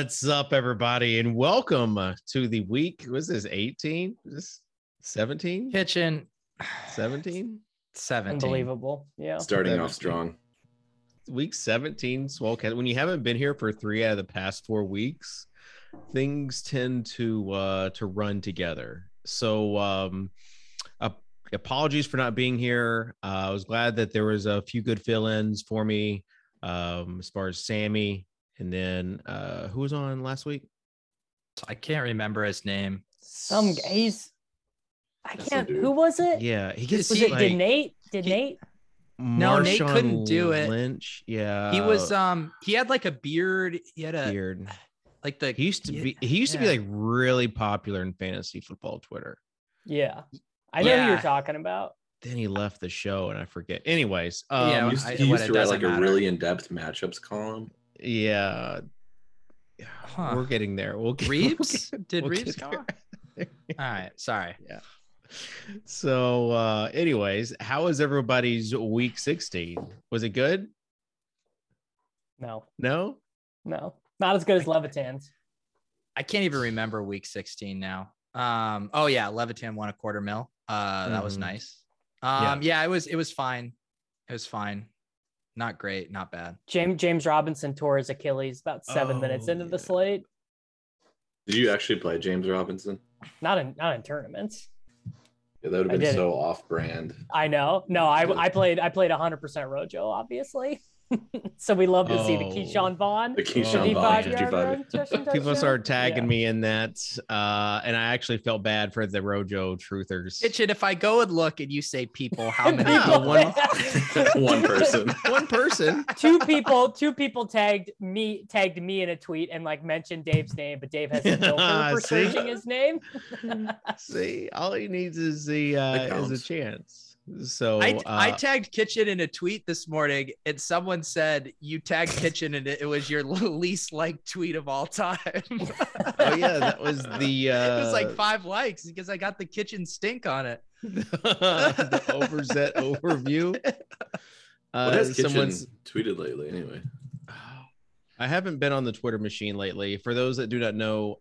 What's up, everybody, and welcome to the week. Was this 18? Was this 17? Kitchen 17? 17. Unbelievable. Yeah. Starting 17. off strong. Week 17, Swolecast. When you haven't been here for 3 out of the past 4 weeks, things tend to run together. So apologies for not being here. I was glad that there was a few good fill-ins for me as far as Sammy. And then who was on last week? I can't remember his name. I can't. Who was it? Yeah, he gets. Was it? Did Nate? Nate? No, Nate couldn't do it. Lynch. Yeah, he was. He had like a beard. He had a beard. Like the. He used to be. He used to be like really popular in fantasy football Twitter. Yeah, I know who you're talking about. Then he left the show, and I forget. Anyways, he used to write like a really in-depth matchups column. Yeah, we're getting there. Reeves? Did Reeves go? All right, sorry. Yeah. So, anyways, how was everybody's week 16? Was it good? No, not as good as Levitan's. I can't even remember week 16 now. Oh yeah, Levitan won $250,000. That was nice. Yeah, it was fine. It was fine. Not great, not bad. James Robinson tore his Achilles about 7 minutes into the slate. Did you actually play James Robinson? Not in tournaments. Yeah, that would have been so off-brand. I know. No, I played 100% Rojo, obviously. So we love to see the Keyshawn Vaughn. The Keyshawn Vaughn 55. People started tagging me in that, and I actually felt bad for the Rojo truthers. Kitchen, if I go and look and you say people, how many? One person. One person. Two people tagged me in a tweet and like mentioned Dave's name, but Dave has a filter for searching his name. See, all he needs is a chance. So I tagged Kitchen in a tweet this morning, and someone said you tagged Kitchen, and it was your least liked tweet of all time. Oh yeah, that was the. It was like 5 likes because I got the kitchen stink on it. The overset overview. What has Kitchen tweeted lately? Anyway, I haven't been on the Twitter machine lately. For those that do not know,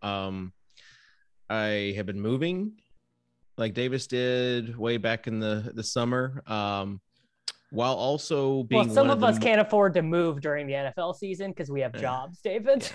I have been moving. Like Davis did way back in the summer, while also being some of us can't afford to move during the NFL season because we have jobs, David.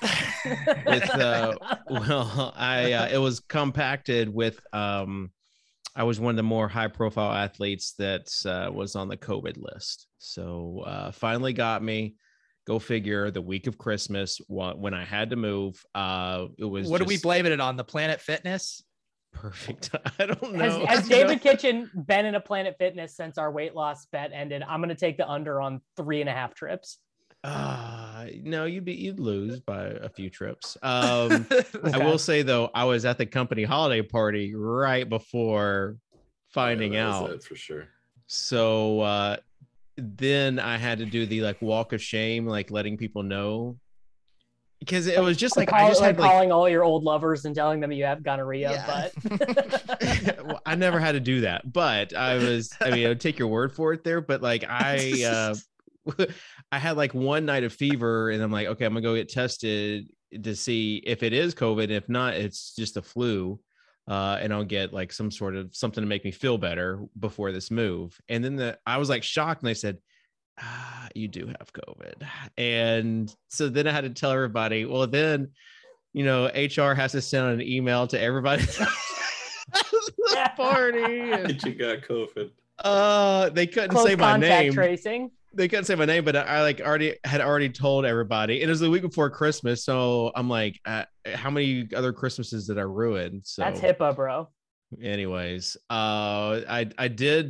It was compacted with I was one of the more high profile athletes that was on the COVID list. So finally got me. Go figure, the week of Christmas when I had to move. It was. What are we blaming it on? The Planet Fitness? Perfect. I don't know. Has David Kitchen been in a Planet Fitness since our weight loss bet ended? I'm going to take the under on 3.5 trips. No, you'd lose by a few trips. Okay. I will say though, I was at the company holiday party right before finding out for sure. So then I had to do the like walk of shame, like letting people know. Because it was just like I just had calling all your old lovers and telling them you have gonorrhea, but well, I never had to do that. But I would take your word for it there. But like I had like one night of fever, and I'm like, okay, I'm gonna go get tested to see if it is COVID. If not, it's just a flu, and I'll get like some sort of something to make me feel better before this move. And then I was like shocked, and they said, you do have COVID. And so then I had to tell everybody, well, then, HR has to send an email to everybody at the party. And you got COVID. They couldn't say my name. Tracing. They couldn't say my name, but I like already told everybody. And it was the week before Christmas. So I'm like, how many other Christmases did I ruin? So that's HIPAA, bro. Anyways, I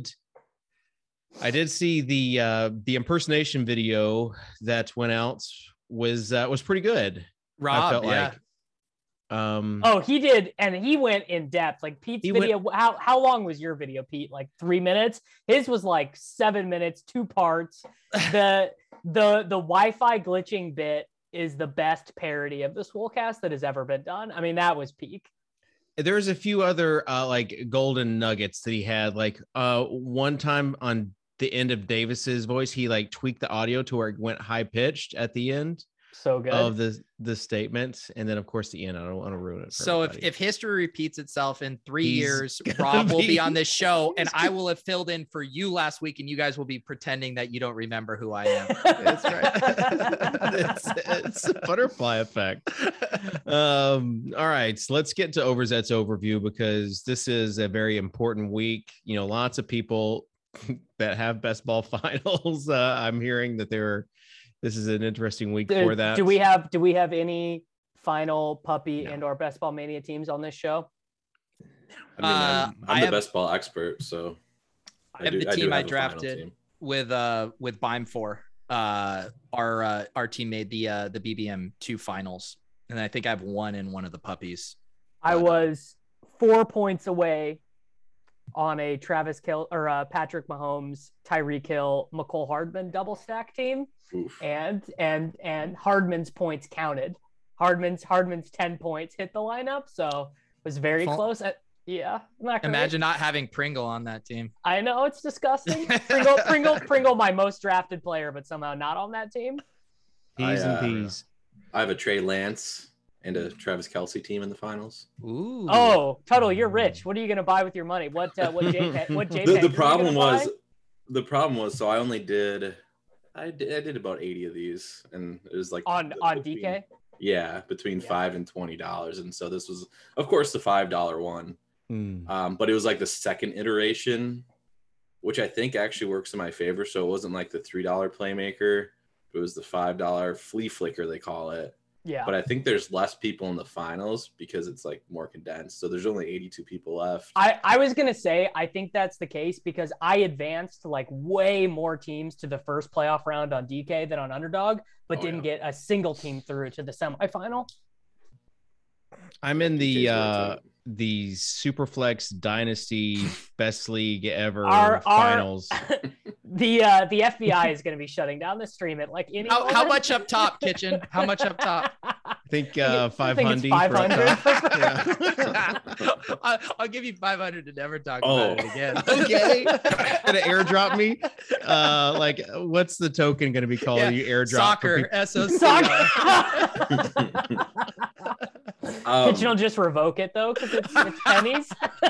did see the impersonation video that went out was pretty good. Rob, I felt like. He did, and he went in depth. Like Pete's video. How long was your video, Pete? Like 3 minutes. His was like 7 minutes, 2 parts. The Wi-Fi glitching bit is the best parody of the Swolecast that has ever been done. I mean, that was peak. There's a few other like golden nuggets that he had. Like one time on the end of Davis's voice, he like tweaked the audio to where it went high pitched at the end. So good. of the statements, and then of course the end. I don't want to ruin it. So if history repeats itself in 3 years, Rob will be on this show, and I will have filled in for you last week, and you guys will be pretending that you don't remember who I am. That's right. it's a butterfly effect. All right, so let's get to Overzet's overview, because this is a very important week. You know, lots of people that have best ball finals. I'm hearing that this is an interesting week for that. Do we have any final puppy and or best ball mania teams on this show? I mean, I'm the best ball expert, so I have the team I drafted with Bime 4. Our team made the BBM 2 finals, and I think I have one in one of the puppies. I was 4 points away on a Travis Kill or Patrick Mahomes, Tyreek Hill, McCole Hardman double stack team. Oof. And Hardman's points counted. Hardman's 10 points hit the lineup, so it was very close. Imagine not having Pringle on that team. I know, it's disgusting. Pringle, my most drafted player, but somehow not on that team. P's and P's. I have a Trey Lance and a Travis Kelce team in the finals. Ooh. Oh, Tuttle, you're rich. What are you gonna buy with your money? What JPEG? The problem was, so I only did. I did about 80 of these, and it was like on DK. Yeah, between $5 and $20, and so this was, of course, the $5 one. But it was like the second iteration, which I think actually works in my favor. So it wasn't like the $3 playmaker; it was the $5 flea flicker, they call it. Yeah. But I think there's less people in the finals because it's like more condensed. So there's only 82 people left. I was going to say, I think that's the case because I advanced like way more teams to the first playoff round on DK than on Underdog, but didn't get a single team through to the semifinal. I'm in the Superflex Dynasty Best League Ever finals. The FBI is going to be shutting down the stream at like any. How much up top, Kitchen? How much up top? I think 500. 500. I'll give you 500 to never talk about it again. Okay. Gonna airdrop me. Like, what's the token gonna be called? You airdrop soccer. Soccer. Kitchen will just revoke it though because it's pennies.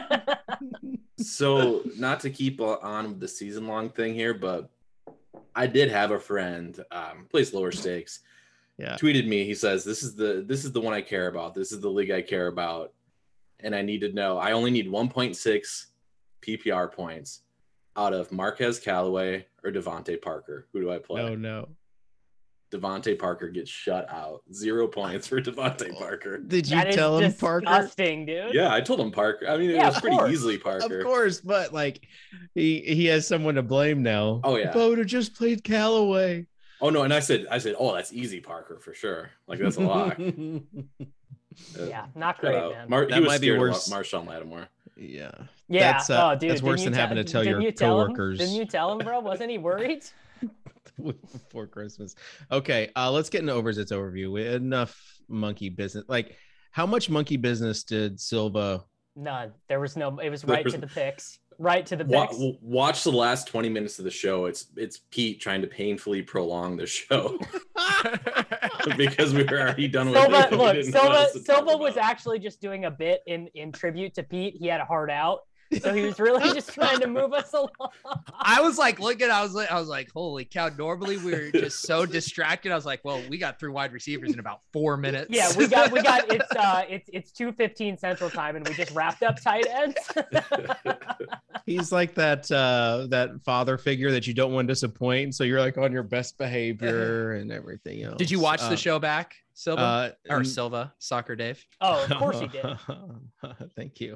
So not to keep on with the season long thing here, but I did have a friend plays lower stakes. Yeah. Tweeted me. He says, this is the one I care about. This is the league I care about. And I need to know, I only need 1.6 PPR points out of Marquez Callaway or Devontae Parker. Who do I play? Oh no. Devontae Parker gets shut out. 0 points for Devontae Parker. Did you tell him Parker? Disgusting, dude. Yeah, I told him Parker. I mean, it was pretty easily Parker. Of course, but like he has someone to blame now. Oh yeah. If I would have just played Callaway. Oh no, and I said, oh, that's easy Parker for sure. Like that's a lock. Yeah, not great, man. He was scared of Marshawn Lattimore. Yeah. Yeah. Dude, that's worse than having to tell your coworkers. Didn't you tell him, bro? Wasn't he worried? Before Christmas. Okay, let's get into Overzet's overview. Enough monkey business. Like, how much monkey business did Silva? None. There was no. It was right to the picks. Right to the picks. Watch the last 20 minutes of the show. It's Pete trying to painfully prolong the show because we were already done with it. Look, Silva was actually just doing a bit in tribute to Pete. He had a heart out. So he was really just trying to move us along. I was like, I was like, holy cow. Normally we were just so distracted. I was like, well, we got through wide receivers in about 4 minutes. Yeah, we got it's 2:15 Central Time and we just wrapped up tight ends. He's like that father figure that you don't want to disappoint. So you're like on your best behavior and everything else. Did you watch the show back, Silva? Silva, Soccer Dave? Oh, of course he did. Thank you.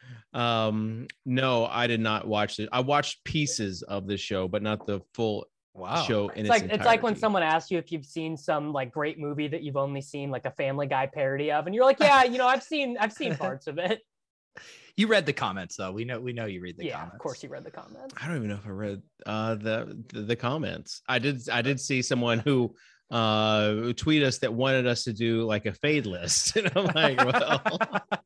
No, I did not watch it. I watched pieces of the show, but not the full show in its entirety. It's like when someone asks you if you've seen some like great movie that you've only seen like a Family Guy parody of, and you're like, yeah, I've seen parts of it. You read the comments though. We know you read the comments. Yeah, of course you read the comments. I don't even know if I read the comments. I did see someone who tweet us that wanted us to do like a fade list, and I'm like, well.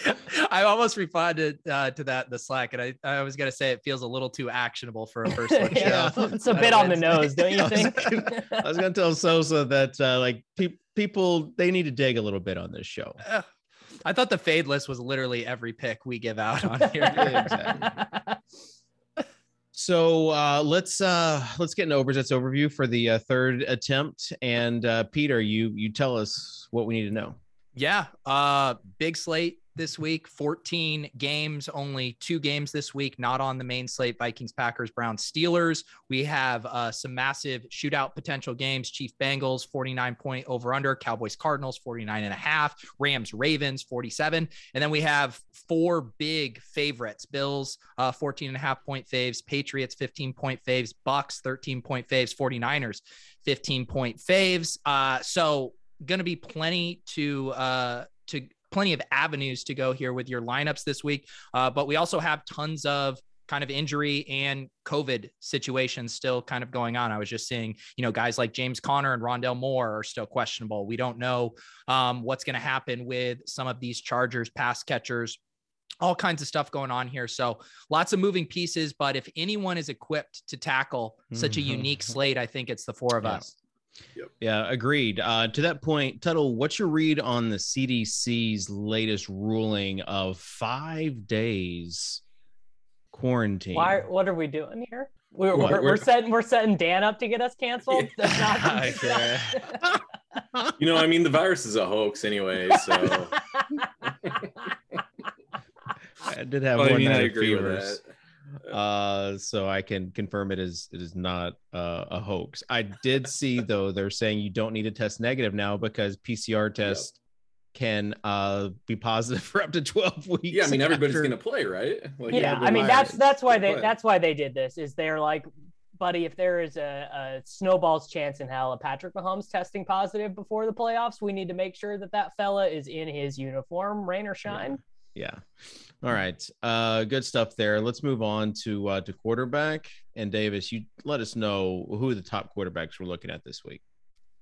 I almost responded to that in the Slack, and I was gonna say it feels a little too actionable for a first look show. It's a bit on the nose, don't you think? I was gonna tell Sosa that like people they need to dig a little bit on this show. I thought the fade list was literally every pick we give out on here. Exactly. So let's get an overview for the third attempt. And Peter, you tell us what we need to know. Yeah, big slate this week, 14 games, only 2 games this week, not on the main slate. Vikings, Packers, Browns, Steelers. We have some massive shootout potential games. Chiefs, Bengals, 49-point over-under. Cowboys, Cardinals, 49.5. Rams, Ravens, 47. And then we have 4 big favorites. Bills, 14.5-point faves. Patriots, 15-point faves. Bucks, 13-point faves. 49ers, 15-point faves. So going to be plenty plenty of avenues to go here with your lineups this week. But we also have tons of kind of injury and COVID situations still kind of going on. I was just seeing, guys like James Conner and Rondale Moore are still questionable. We don't know what's going to happen with some of these Chargers pass catchers, all kinds of stuff going on here. So lots of moving pieces, but if anyone is equipped to tackle such a unique slate, I think it's the 4 of us. Yep. Yeah, agreed. To that point, Tuttle, what's your read on the CDC's latest ruling of 5 days quarantine? What are we doing here? We're setting Dan up to get us canceled. That's not the virus is a hoax anyway. So I did have one night of fevers. So I can confirm it is not a hoax. I did see though they're saying you don't need to test negative now because PCR tests can be positive for up to 12 weeks. Yeah, I mean everybody's gonna play, right? Like, I mean that's why they did this. Is they're like, buddy, if there is a snowball's chance in hell of Patrick Mahomes testing positive before the playoffs, we need to make sure that fella is in his uniform, rain or shine. Yeah. All right. Good stuff there. Let's move on to quarterback. And Davis, you let us know who the top quarterbacks we're looking at this week.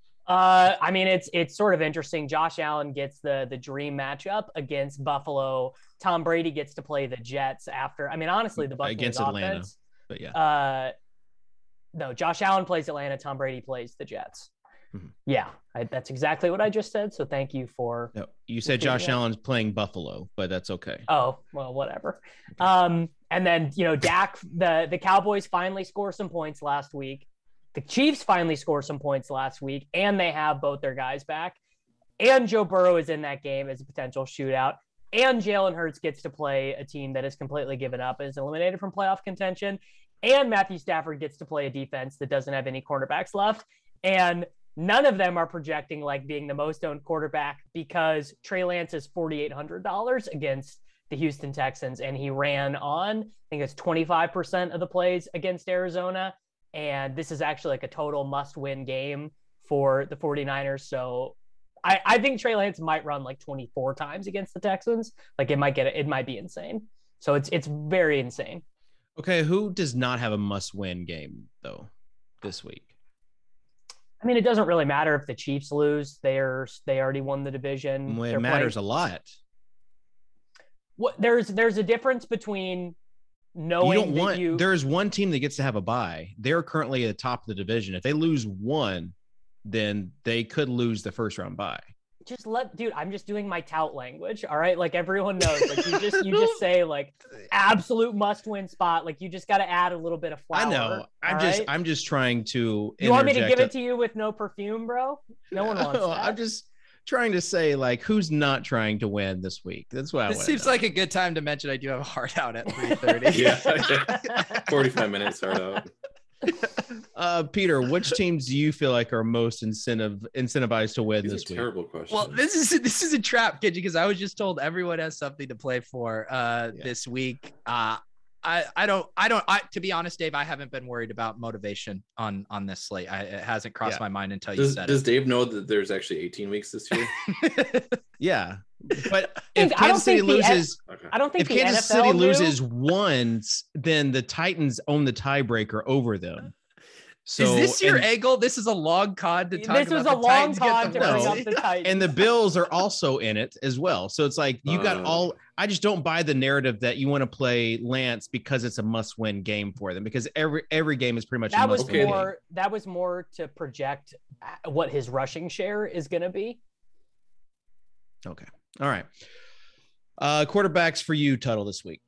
I mean, it's sort of interesting. Josh Allen gets the dream matchup against Buffalo. Tom Brady gets to play the Jets after. I mean, honestly, the Buccaneers against Atlanta. Offense, but yeah. No, Josh Allen plays Atlanta. Tom Brady plays the Jets. Mm-hmm. Yeah, that's exactly what I just said. So thank you for. No, you said Josh Allen's playing Buffalo, but that's okay. Oh, well, whatever. Okay. And then, Dak, the Cowboys finally score some points last week. The Chiefs finally score some points last week, and they have both their guys back. And Joe Burrow is in that game as a potential shootout. And Jalen Hurts gets to play a team that is completely given up, is eliminated from playoff contention. And Matthew Stafford gets to play a defense that doesn't have any cornerbacks left. And none of them are projecting like being the most owned quarterback because Trey Lance is $4,800 against the Houston Texans. And he ran on, I think it's 25% of the plays against Arizona. And this is actually like a total must-win game for the 49ers. So I think Trey Lance might run like 24 times against the Texans. Like it might be insane. So it's very insane. Okay, who does not have a must-win game though this week? I mean, it doesn't really matter if the Chiefs lose. They already won the division. Well, it matters a lot. What there's a difference between knowing there's one team that gets to have a bye. They're currently at the top of the division. If they lose one, then they could lose the first round bye. Dude, I'm just doing my tout language. All right. Like everyone knows, like you just say like absolute must win spot. Like you just got to add a little bit of flour. I know. I'm just trying to. You want me to give it to you with no perfume, bro? No one wants that. I'm just trying to say like who's not trying to win this week. That's why. This seems like a good time to mention I do have a hard out at 3:30. Yeah. 45 minutes hard out. Peter, which teams do you feel like are most incentivized to win this week? Terrible question. Well, this is a trap, Kid, because I was just told everyone has something to play for this week. To be honest, Dave, I haven't been worried about motivation on this slate. It hasn't crossed my mind until you said it. Does Dave know that there's actually 18 weeks this year? Yeah. But if Kansas City loses, if Kansas City loses once, then the Titans own the tiebreaker over them. So is this your angle? This is a long con to talk about. This was a long con to bring up the Titans. And the Bills are also in it as well. So it's like you got all. I just don't buy the narrative that you want to play Lance because it's a must-win game for them, because every game is pretty much a must-win game. That was more to project what his rushing share is going to be. Okay. All right. Quarterbacks for you, Tuttle, this week.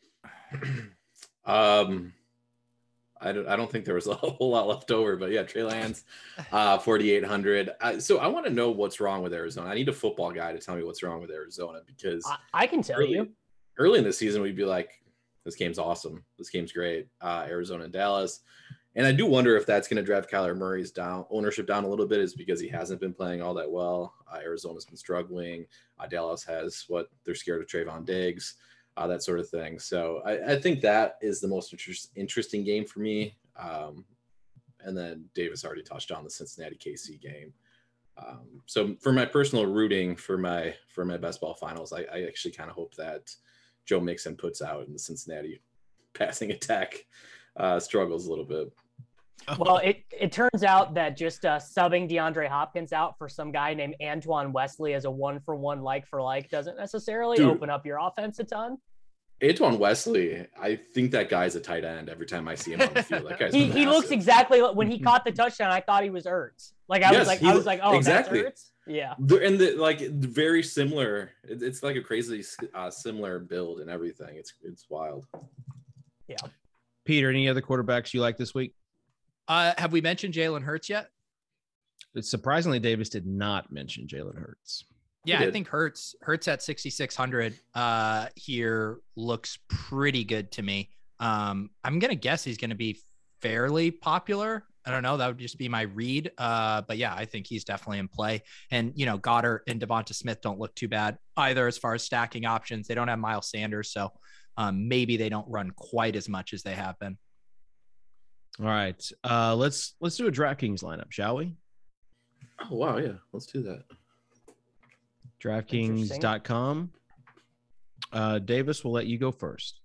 I don't think there was a whole lot left over, but yeah, Trey Lance, 4,800. So I want to know what's wrong with Arizona. I need a football guy to tell me what's wrong with Arizona, because I can tell you. Early in the season, we'd be like, this game's awesome. This game's great. Arizona and Dallas. And I do wonder if that's going to drive Kyler Murray's ownership down a little bit, is because he hasn't been playing all that well. Arizona's been struggling. Dallas has they're scared of Trayvon Diggs. That sort of thing. So I think that is the most interesting game for me. And then Davis already touched on the Cincinnati KC game. So for my personal rooting for my best ball finals, I actually kind of hope that Joe Mixon puts out and the Cincinnati passing attack struggles a little bit. Well, it turns out that just subbing DeAndre Hopkins out for some guy named Antoine Wesley as a 1-for-1 like-for-like doesn't necessarily open up your offense a ton. Antoine Wesley, I think that guy's a tight end every time I see him on the field. That guy's he looks exactly like when he caught the touchdown. I thought he was Ertz. I was like, oh, exactly. That's Ertz? Yeah. And very similar. It's like a crazy similar build and everything. It's wild. Yeah. Peter, any other quarterbacks you like this week? Have we mentioned Jalen Hurts yet? Surprisingly, Davis did not mention Jalen Hurts. Yeah, I think Hurts at 6,600 here looks pretty good to me. I'm going to guess he's going to be fairly popular. I don't know. That would just be my read. But yeah, I think he's definitely in play. And, Goddard and Devonta Smith don't look too bad either as far as stacking options. They don't have Miles Sanders, so maybe they don't run quite as much as they have been. All right. Let's do a DraftKings lineup, shall we? Oh, wow. Yeah, let's do that. DraftKings.com. Davis, we'll let you go first.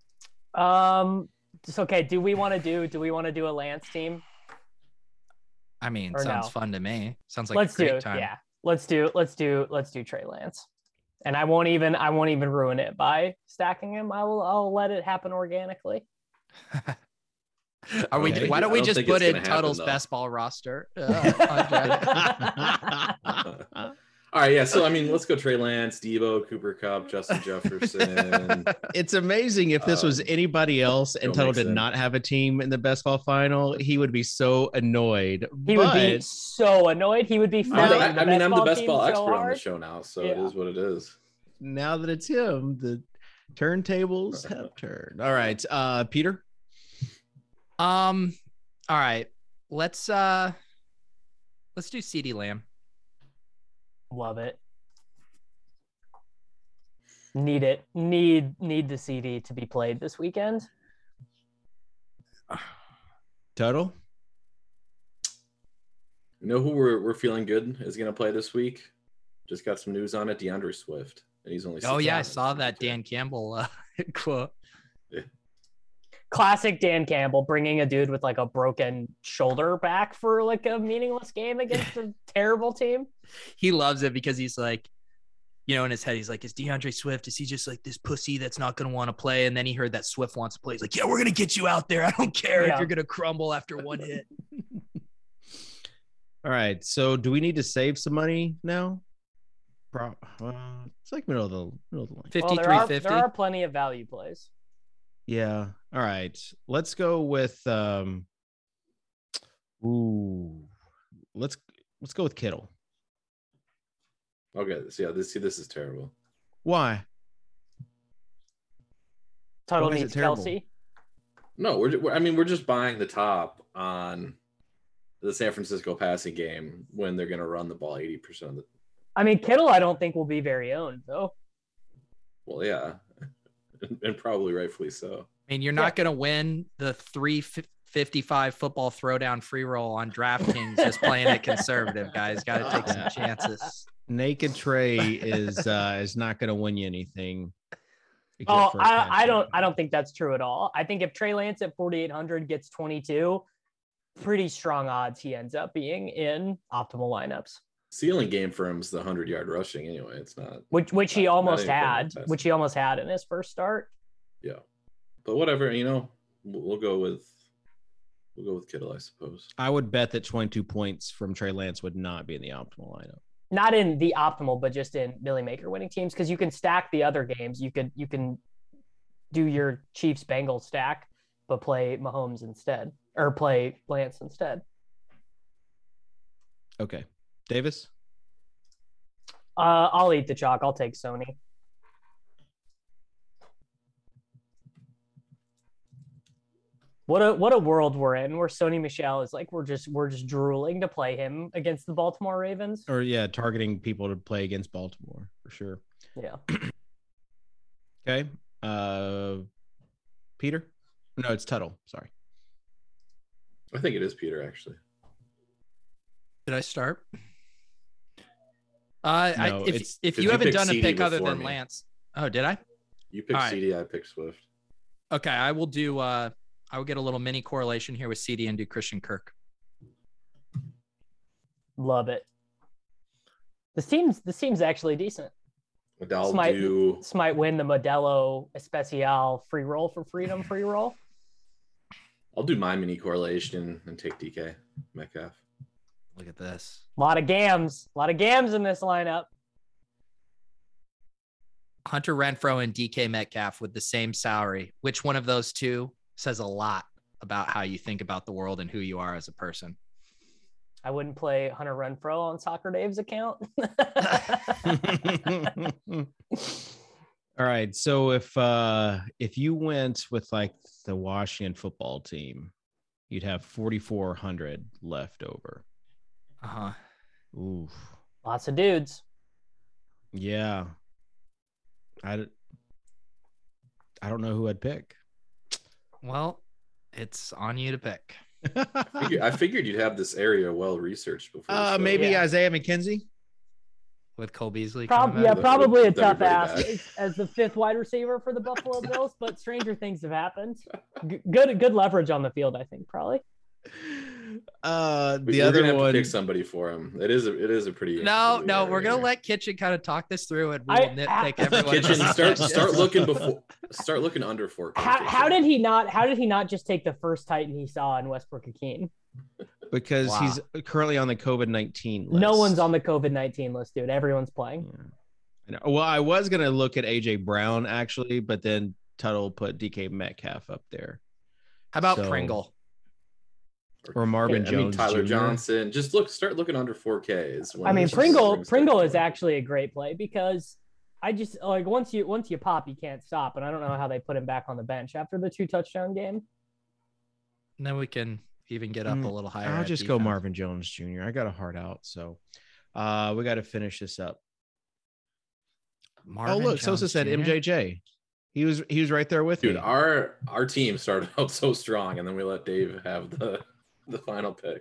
It's okay. Do we want to do a Lance team? I mean, sounds fun to me. Sounds like let's a great do time. Yeah. Let's do Trey Lance. And I won't even ruin it by stacking him. I'll let it happen organically. Why don't we just put in Tuttle's best ball roster? All right, yeah. So I mean, let's go Trey Lance, Debo, Cooper Kupp, Justin Jefferson. It's amazing if this was anybody else and Tuttle did not have a team in the best ball final, he would be so annoyed. He would be so annoyed. He would be. I mean, I'm the best ball expert on the show now, so it is what it is. Now that it's him, the turntables have turned. All right, Peter. All right. Let's do CeeDee Lamb. Love it. Need it. Need the CD to be played this weekend. Total. You know who we're feeling good is going to play this week? Just got some news on it. DeAndre Swift. And he's only. Oh yeah, I saw that Dan Campbell quote. Yeah. Classic Dan Campbell, bringing a dude with like a broken shoulder back for like a meaningless game against a terrible team. He loves it because he's like, in his head, he's like, is DeAndre Swift, is he just like this pussy that's not going to want to play? And then he heard that Swift wants to play. He's like, yeah, we're going to get you out there. I don't care if you're going to crumble after one hit. All right. So do we need to save some money now? It's like middle of the line. 53.50. There are plenty of value plays. Yeah. All right. Let's go with let's go with Kittle. Okay. So yeah, this is terrible. Why? Total needs Kelsey. No, we're just buying the top on the San Francisco passing game when they're going to run the ball 80% of the. I mean, Kittle, I don't think will be very owned though. Well, yeah. And probably rightfully so. I mean, you're not going to win the 355 football throwdown free roll on DraftKings just playing it conservative, guys. Got to take some chances. Naked Trey is not going to win you anything. Oh, I don't think that's true at all. I think if Trey Lance at 4,800 gets 22, pretty strong odds he ends up being in optimal lineups. ceiling game for him is the 100-yard rushing anyway. It's not which he almost had, fantastic. which he almost had in his first start. Yeah, but whatever, we'll go with Kittle, I suppose. I would bet that 22 points from Trey Lance would not be in the optimal lineup. Not in the optimal, but just in Billy Maker winning teams, because you can stack the other games. You can do your Chiefs Bengals stack, but play Mahomes instead, or play Lance instead. Okay, Davis. I'll eat the chalk. I'll take Sony. What a world we're in, where Sony Michel is like, we're just drooling to play him against the Baltimore Ravens. Or targeting people to play against Baltimore for sure. Yeah. Okay. Peter? No, it's Tuttle. Sorry. I think it is Peter, actually. Did I start? No, if you haven't done a CD pick other than me. Lance. Oh, did I? You picked right. CD, I picked Swift. Okay, I will do I will get a little mini correlation here with CD and do Christian Kirk. Love it. This team's actually decent. This might win the Modelo Especial free roll for freedom free roll. I'll do my mini correlation and take DK Metcalf. Look at this. A lot of gams in this lineup. Hunter Renfrow and DK Metcalf with the same salary. Which one of those two says a lot about how you think about the world and who you are as a person? I wouldn't play Hunter Renfrow on Soccer Dave's account. All right. So if you went with like the Washington football team, you'd have 4,400 left over. Uh-huh. Ooh. Lots of dudes. Yeah. I don't know who I'd pick. Well, it's on you to pick. I figured you'd have this area well researched before. Maybe Isaiah McKenzie with Cole Beasley. Probably a tough ask as the fifth wide receiver for the Buffalo Bills, but stranger things have happened. Good leverage on the field, I think, probably. The other one, pick somebody for him. It is a pretty no. We're gonna let Kitchen kind of talk this through, and we'll nitpick everyone. Kitchen, start looking under 4K. How did he not just take the first Titan he saw in Westbrook-Ikhine? Because he's currently on the COVID-19 list. No one's on the COVID-19 list, dude. Everyone's playing. Yeah. Well, I was gonna look at AJ Brown actually, but then Tuttle put DK Metcalf up there. How about Pringle? Or Marvin Jones, Tyler Jr. Johnson. Just start looking under 4K. Pringle is actually a great play, because I just like once you pop, you can't stop, and I don't know how they put him back on the bench after the 2-touchdown game. And then we can even get up a little higher. I'll just go Marvin Jones Jr. I got a heart out, so we got to finish this up. Sosa said MJJ. He was right there with me. Dude, our team started out so strong, and then we let Dave have the final pick.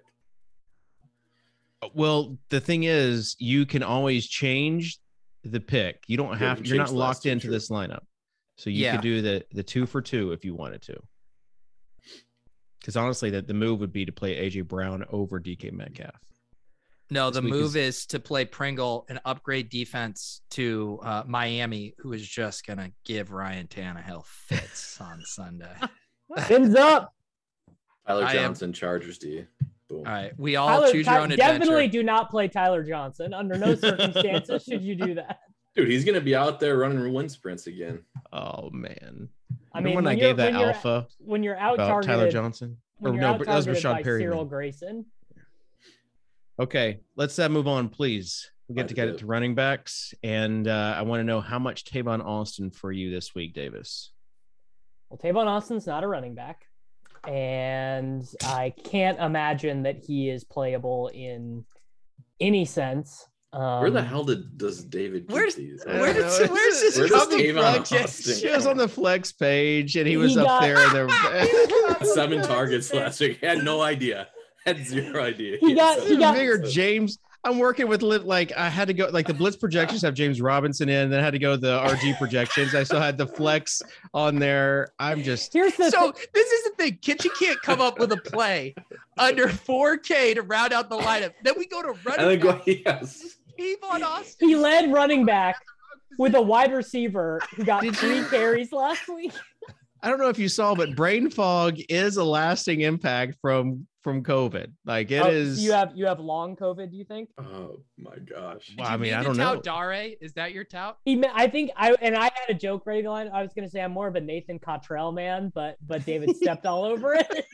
Well, the thing is, you can always change the pick. You don't have. You're not locked into this lineup, so you could do the 2 for 2 if you wanted to. Because honestly, the move would be to play AJ Brown over DK Metcalf. No, the move is to play Pringle and upgrade defense to Miami, who is just gonna give Ryan Tannehill fits on Sunday. Fins up. Tyler Johnson, Chargers D. Boom. All right, we all choose your own adventure. Definitely do not play Tyler Johnson. Under no circumstances should you do that. Dude, he's gonna be out there running wind sprints again. Oh man! I mean, when I gave that alpha when you're out about targeted, Tyler Johnson, but that was Rashad Perryman. Cyril Grayson. Okay, let's move on, please. We get it to running backs, and I want to know how much Tavon Austin for you this week, Davis. Well, Tavon Austin's not a running back, and I can't imagine that he is playable in any sense. Where the hell does David get these? Where's this Tavon Austin? She was on the flex page, and he was up there. And there 7 targets last week. Had no idea. Had zero idea. He got bigger James. I'm working with like I had to go like the blitz projections have James Robinson in, then I had to go the RG projections. I still had the flex on there. I'm just this is the thing. Kitchen can't come up with a play under 4K to round out the lineup. Then we go to running back. Yes. Tavon Austin. He led running back with a wide receiver who got 3 carries last week. I don't know if you saw, but brain fog is a lasting impact from COVID. Like it is. You have long COVID, do you think? Oh my gosh. Well, I mean, I don't know. Dare, is that your tout? I think I had a joke ready to line. I was going to say I'm more of a Nathan Cottrell man, but David stepped all over it.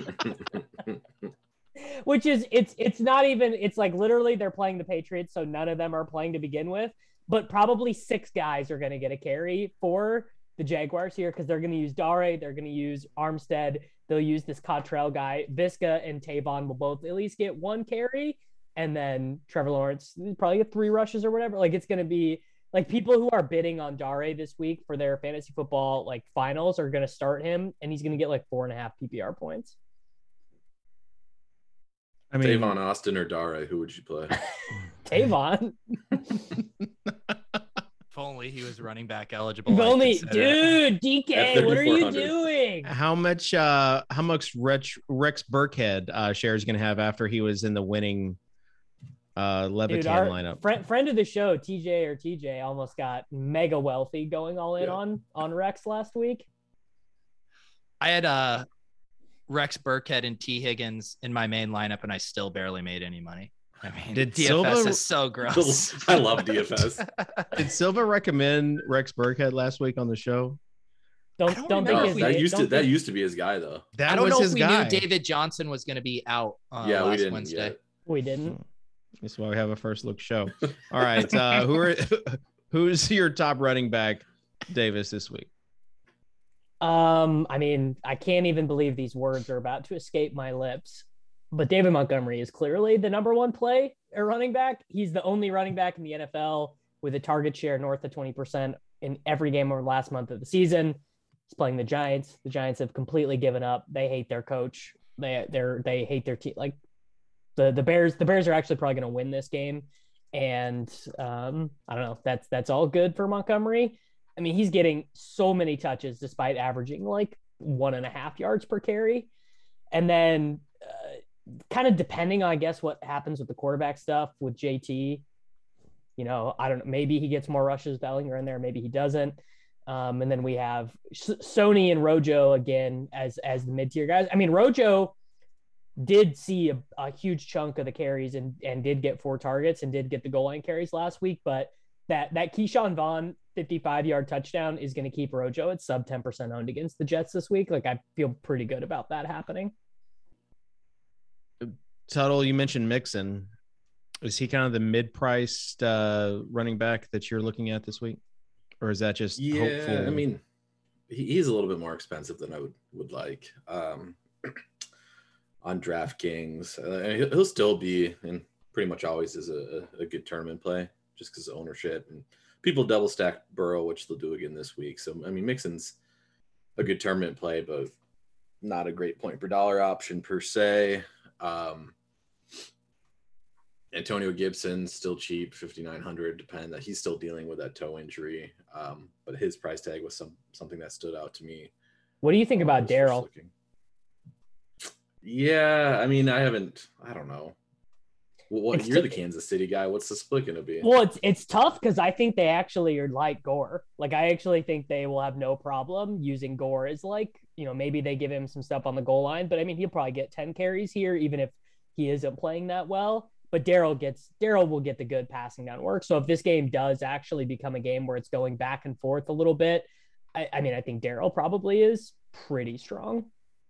Which is it's not even, it's like literally they're playing the Patriots, so none of them are playing to begin with, but probably 6 guys are going to get a carry for the Jaguars here because they're going to use Dare, they're going to use Armstead, they'll use this Cottrell guy. Visca and Tavon will both at least get 1 carry, and then Trevor Lawrence probably get 3 rushes or whatever. Like it's going to be like people who are bidding on Dare this week for their fantasy football like finals are going to start him, and he's going to get like 4.5 PPR points. I mean, Tavon Austin or Dare, who would you play? Tavon. If only he was running back eligible. If only, dude, DK, what are you doing? How much Rex Burkhead share is going to have after he was in the winning Levitan lineup? Friend of the show, TJ almost got mega wealthy going all in on Rex last week. I had Rex Burkhead and T Higgins in my main lineup, and I still barely made any money. I mean, DFS is so gross. I love DFS. Did Silva recommend Rex Burkhead last week on the show? Don't think that used to be his guy though. I don't know if we knew David Johnson was going to be out last Wednesday. Yet. We didn't. That's why we have a first look show. All right, who's your top running back, Davis, this week? I mean, I can't even believe these words are about to escape my lips, but David Montgomery is clearly the number 1 play at running back. He's the only running back in the NFL with a target share north of 20% in every game over the last month of the season. He's playing the Giants. The Giants have completely given up. They hate their coach. They hate their team. Like the Bears are actually probably going to win this game. And I don't know. That's all good for Montgomery. I mean, he's getting so many touches despite averaging like 1.5 yards per carry. And then kind of depending on, I guess, what happens with the quarterback stuff with JT, you know, I don't know, maybe he gets more rushes, Bellinger in there, maybe he doesn't. And then we have Sony and Rojo again as the mid-tier guys. I mean, Rojo did see a huge chunk of the carries and did get 4 targets and did get the goal line carries last week, but that Keyshawn Vaughn 55-yard touchdown is going to keep Rojo at sub 10% owned against the Jets this week. Like I feel pretty good about that happening. Tuttle, you mentioned Mixon. Is he kind of the mid-priced running back that you're looking at this week? Or is that just hopeful? I mean, he's a little bit more expensive than I would like. On DraftKings, he'll still be, and pretty much always is a good tournament play just because of ownership. And people double stack Burrow, which they'll do again this week. So, I mean, Mixon's a good tournament play, but not a great point per dollar option per se. Antonio Gibson still cheap, 5,900. Depend that he's still dealing with that toe injury, but his price tag was something that stood out to me. What do you think about Darrell? Yeah, I mean, I don't know. Well, you're the Kansas City guy. What's the split going to be? Well, it's tough because I think they actually are like Gore. Like I actually think they will have no problem using Gore as like, you know, maybe they give him some stuff on the goal line, but I mean, he'll probably get 10 carries here, even if he isn't playing that well. But Darrell will get the good passing down work. So if this game does actually become a game where it's going back and forth a little bit, I mean, I think Darrell probably is pretty strong.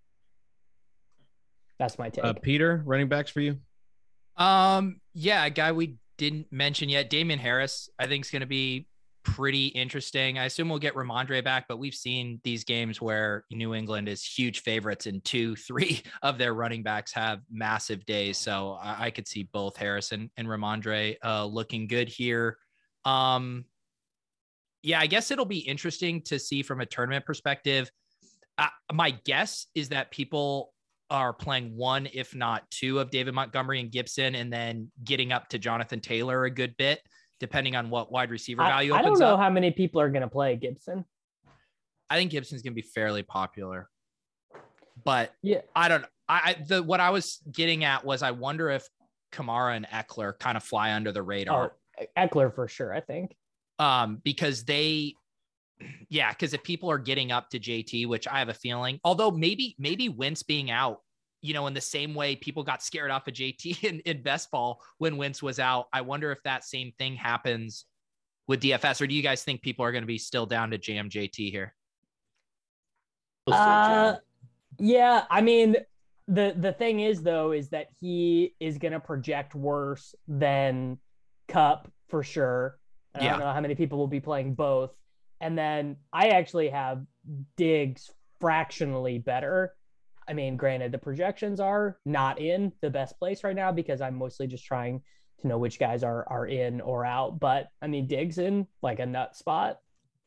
That's my take. Peter, running backs for you? Yeah, a guy we didn't mention yet, Damian Harris, I think is going to be pretty interesting. I assume we'll get Ramondre back, but we've seen these games where New England is huge favorites and 2-3 of their running backs have massive days. So I could see both Harris and Ramondre looking good here. Yeah, I guess it'll be interesting to see from a tournament perspective. My guess is that people are playing one, if not two, of David Montgomery and Gibson, and then getting up to Jonathan Taylor a good bit, depending on what wide receiver value opens up. I don't know how many people are going to play Gibson. I think Gibson's going to be fairly popular, but yeah, I don't know. What I was getting at was I wonder if Kamara and Eckler kind of fly under the radar. Oh, Eckler for sure, I think. Because because if people are getting up to JT, which I have a feeling, although maybe Wentz being out, in the same way people got scared off of JT in best ball when Wentz was out, I wonder if that same thing happens with DFS, or do you guys think people are going to be still down to jam JT here? Yeah, I mean, the thing is though, is that he is going to project worse than Cup for sure. And I don't know how many people will be playing both. And then I actually have Diggs fractionally better. I mean, granted, the projections are not in the best place right now because I'm mostly just trying to know which guys are in or out. But I mean, Diggs in like a nut spot.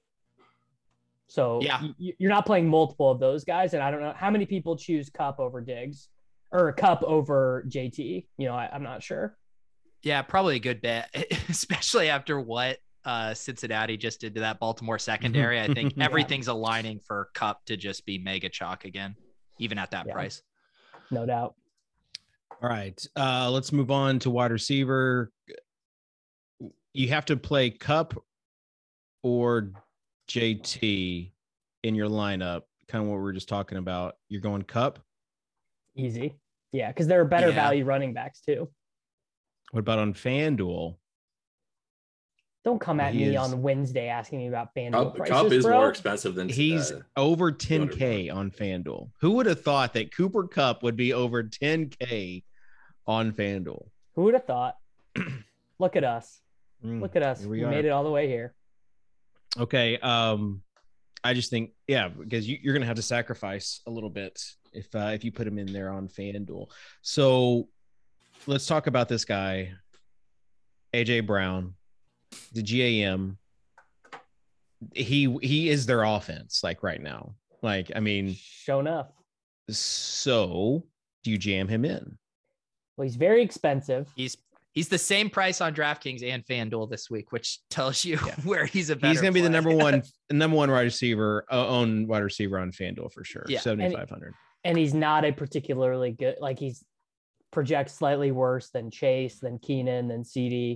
So you're not playing multiple of those guys. And I don't know how many people choose Cup over Diggs or Cup over JT. I'm not sure. Yeah, probably a good bet, especially after what Cincinnati just did to that Baltimore secondary. I think everything's aligning for Cup to just be mega chalk again, even at that price. No doubt. All right. Let's move on to wide receiver. You have to play Cup or JT in your lineup, kind of what we were just talking about. You're going Cup? Easy. Yeah, because there are better value running backs too. What about on FanDuel? Don't come at me on Wednesday asking me about FanDuel prices, Cup is bro. more expensive than he's over 10K on FanDuel. Who would have thought that Cooper Kupp would be over 10K on FanDuel? Who would have thought? Look at us. Look at us. We made it all the way here. Okay. I just think, because you're going to have to sacrifice a little bit if you put him in there on FanDuel. So let's talk about this guy, AJ Brown, the GAM. He is their offense, like right now. Like, I mean, show enough. So do you jam him in? Well, he's very expensive. He's the same price on DraftKings and FanDuel this week, which tells you where he's a better. He's going to be play. the number one wide receiver, own wide receiver on FanDuel for sure. 7,500. And he's not a particularly good, like he's projects slightly worse than Chase, than Keenan, than CD.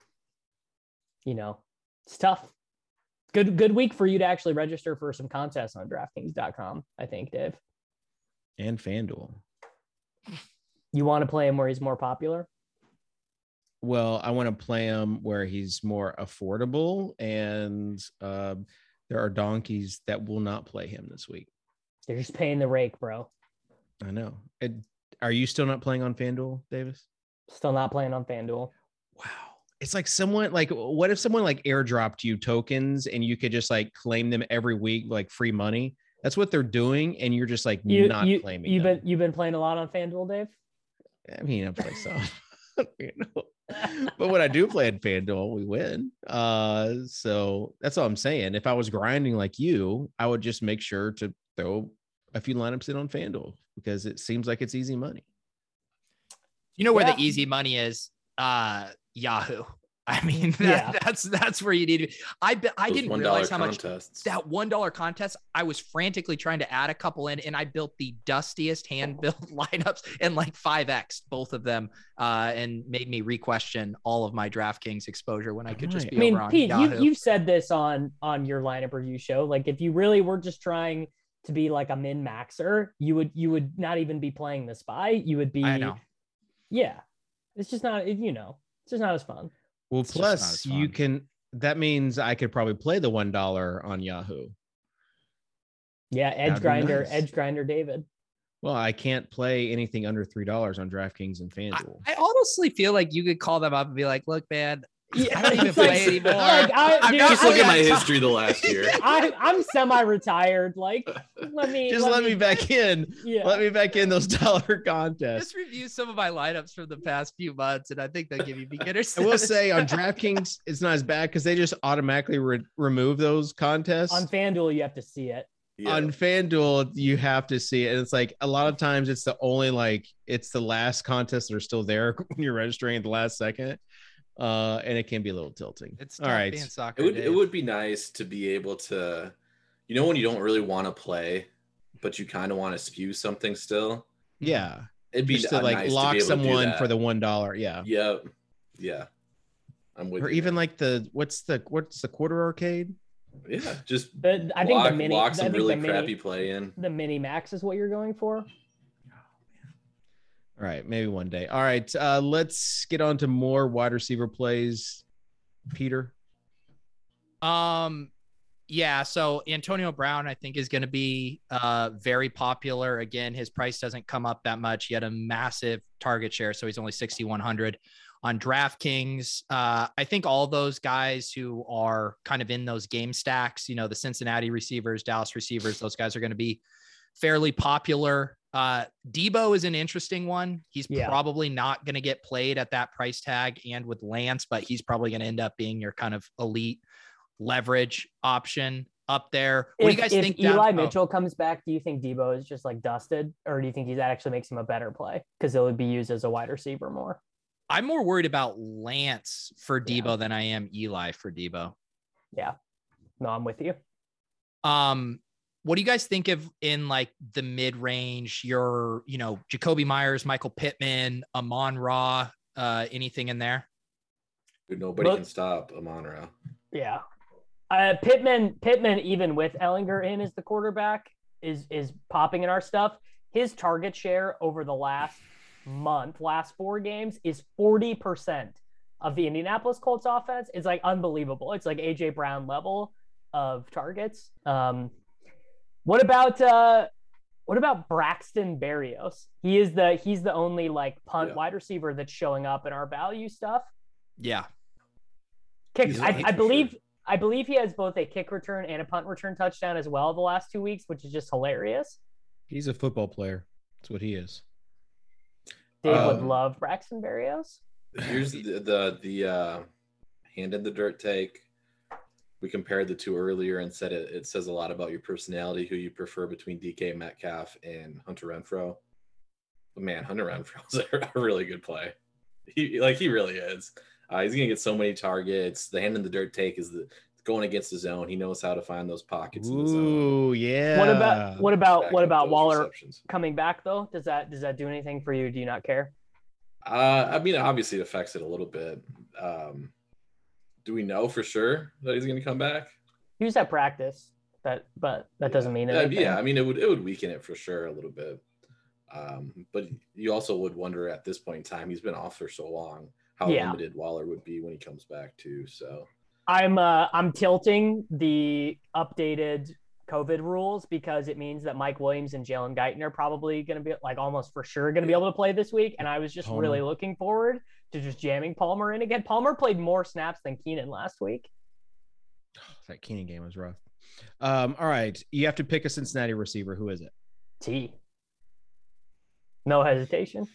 It's tough. Good week for you to actually register for some contests on DraftKings.com, I think, Dave. And FanDuel. You want to play him where he's more popular? Well, I want to play him where he's more affordable, and there are donkeys that will not play him this week. They're just paying the rake, bro. I know. Are you still not playing on FanDuel, Davis? Still not playing on FanDuel. Wow. It's like what if someone like airdropped you tokens and you could just like claim them every week, like free money? That's what they're doing. And you're just like not claiming them. You've been playing a lot on FanDuel, Dave? I mean, I play some. But when I do play in FanDuel, we win. So that's all I'm saying. If I was grinding like you, I would just make sure to throw a few lineups in on FanDuel because it seems like it's easy money. You know where the easy money is? Yahoo. I mean, that's where you need to be. I didn't realize how much that $1 contest. I was frantically trying to add a couple in, and I built the dustiest hand-built lineups and like 5x both of them, and made me re-question all of my DraftKings exposure when I could just be over on Pete, Yahoo. you've said this on your lineup review show. Like, if you really were just trying to be like a min-maxer, you would not even be playing the spy. You would be. I know. Yeah, it's just not. It's just not as fun. Well, plus you can, that means I could probably play the $1 on Yahoo. Yeah. Edge grinder, David. Well, I can't play anything under $3 on DraftKings and FanDuel. I honestly feel like you could call them up and be like, look, man, I don't even play anymore. Just look at my history the last year. I'm semi-retired. Like, let me back in. Yeah. Let me back in those dollar contests. Just review some of my lineups from the past few months, and I think they'll give you beginners. I will say on DraftKings, it's not as bad because they just automatically remove those contests. On FanDuel, you have to see it. on FanDuel, you have to see it. And it's like a lot of times it's the only it's the last contest that are still there when you're registering at the last second. And it can be a little tilting. It's all right. being soccer, it would be nice to be able to, when you don't really want to play, but you kind of want to spew something still. Yeah. It'd be just to nice lock to someone for the $1. Yeah. Yep. Yeah. I'm with you. Or even what's the quarter arcade? Yeah, just I think the mini lock some really crappy play in. The mini max is what you're going for. All right, maybe one day. All right, let's get on to more wide receiver plays. Peter. Yeah, so Antonio Brown, I think, is going to be very popular. Again, his price doesn't come up that much. He had a massive target share, so he's only 6,100 on DraftKings. I think all those guys who are kind of in those game stacks, the Cincinnati receivers, Dallas receivers, those guys are going to be fairly popular. Debo is an interesting one. He's probably not going to get played at that price tag and with Lance, but he's probably going to end up being your kind of elite leverage option up there. What do you guys think? If Eli Mitchell comes back, do you think Debo is just dusted, or do you think that actually makes him a better play because it would be used as a wide receiver more? I'm more worried about Lance for Debo than I am Eli for Debo. Yeah. No, I'm with you. What do you guys think of in the mid-range, your, Jacoby Myers, Michael Pittman, Amon-Ra, anything in there? Dude, nobody can stop Amon-Ra. Yeah. Pittman, even with Ellinger in as the quarterback, is popping in our stuff. His target share over the last 4 games is 40% of the Indianapolis Colts offense. It's unbelievable. It's AJ Brown level of targets. What about Braxton Berrios? He's the only punt wide receiver that's showing up in our value stuff. Yeah. Kick. I believe he has both a kick return and a punt return touchdown as well the last 2 weeks, which is just hilarious. He's a football player. That's what he is. Dave would love Braxton Berrios. Here's the hand in the dirt take. We compared the two earlier and said it says a lot about your personality, who you prefer between DK Metcalf and Hunter Renfrow. But man, Hunter Renfrow's a really good play. He really is. He's gonna get so many targets. The hand in the dirt take is going against the zone. He knows how to find those pockets in the zone. Ooh, yeah. What about Waller coming back though? Does that do anything for you? Do you not care? Obviously it affects it a little bit. Do we know for sure that he's going to come back? He was at practice, but that doesn't mean anything. Yeah, it would weaken it for sure a little bit. But you also would wonder at this point in time, he's been off for so long, how limited Waller would be when he comes back too. So I'm tilting the updated COVID rules because it means that Mike Williams and Jalen Guyton are probably going to be almost for sure going to be able to play this week. And I was just really looking forward to just jamming Palmer in again. Palmer played more snaps than Keenan last week. That Keenan game was rough. All right. You have to pick a Cincinnati receiver. Who is it? T. No hesitation.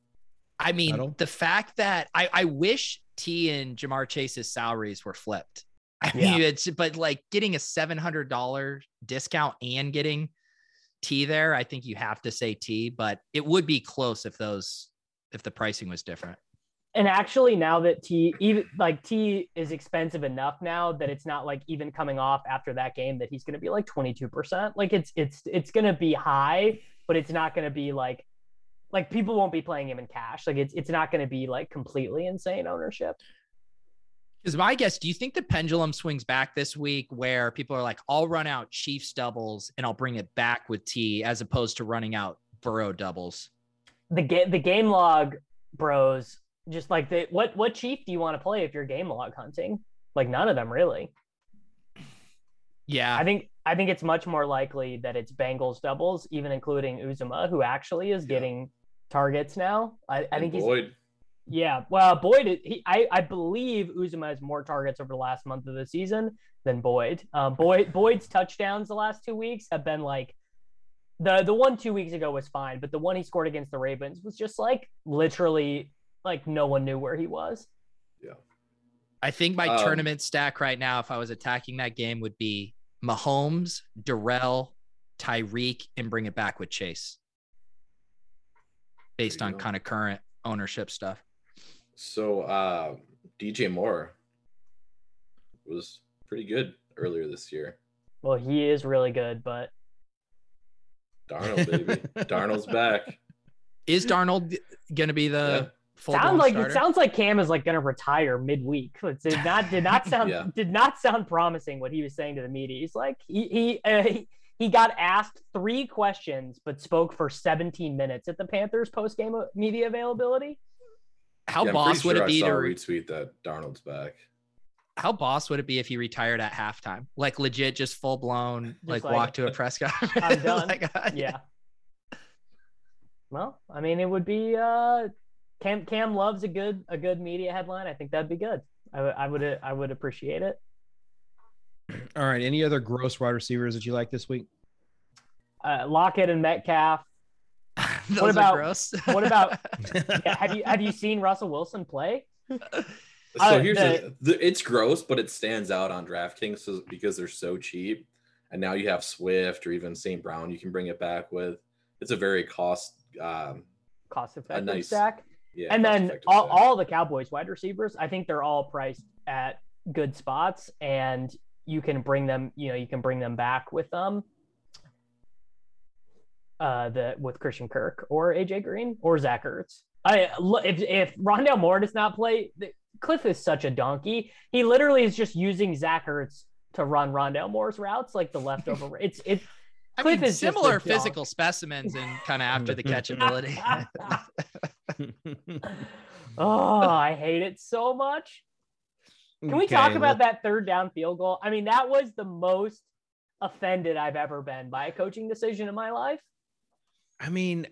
The fact that I wish T and Jamar Chase's salaries were flipped. But getting a $700 discount and getting T there, I think you have to say T, but it would be close if the pricing was different. And actually now that T is expensive enough now that it's not even coming off after that game that he's going to be 22%. It's going to be high, but it's not going to be people won't be playing him in cash. It's not going to be completely insane ownership. Is my guess, do you think the pendulum swings back this week where people are I'll run out Chiefs doubles and I'll bring it back with T as opposed to running out Burrow doubles? The game log bros, just what Chief do you want to play if you're game log hunting? None of them really. Yeah. I think it's much more likely that it's Bengals doubles, even including Uzomah, who actually is getting targets now. I think he's Boyd. Yeah, well, Boyd, I believe Uzomah has more targets over the last month of the season than Boyd. Boyd's touchdowns the last 2 weeks have been the one 2 weeks ago was fine, but the one he scored against the Ravens was just literally no one knew where he was. Yeah. I think my tournament stack right now, if I was attacking that game, would be Mahomes, Darrell, Tyreek and bring it back with Chase based on kind of current ownership stuff. So DJ Moore was pretty good earlier this year. Well, he is really good, but Darnold, baby. Darnold's back. Is Darnold going to be the full It sounds like Cam is like going to retire midweek. It did not sound promising what he was saying to the media. He's like he got asked 3 questions but spoke for 17 minutes at the Panthers post-game media availability. How boss would it be to retweet that Darnold's back? How boss would it be if he retired at halftime? Like legit, just full blown, like walk to a press conference. I'm done. Yeah. Well, I mean, it would be Cam loves a good media headline. I think that'd be good. I would appreciate it. All right. Any other gross wide receivers that you like this week? Lockett and Metcalf. What about have you seen Russell Wilson play? So here's it's gross, but it stands out on DraftKings because they're so cheap. And now you have Swift or even St. Brown you can bring it back with. It's a very cost-effective stack. Yeah, and then all the Cowboys wide receivers, I think they're all priced at good spots, and you can bring them back with with Christian Kirk or AJ Green or Zach Ertz. If Rondale Moore does not play, Cliff is such a donkey. He literally is just using Zach Ertz to run Rondale Moore's routes, like the leftover. Cliff is similar physical specimens and kind of after the catchability. Oh, I hate it so much. Can we talk about that 3rd down field goal? I mean, that was the most offended I've ever been by a coaching decision in my life. I mean,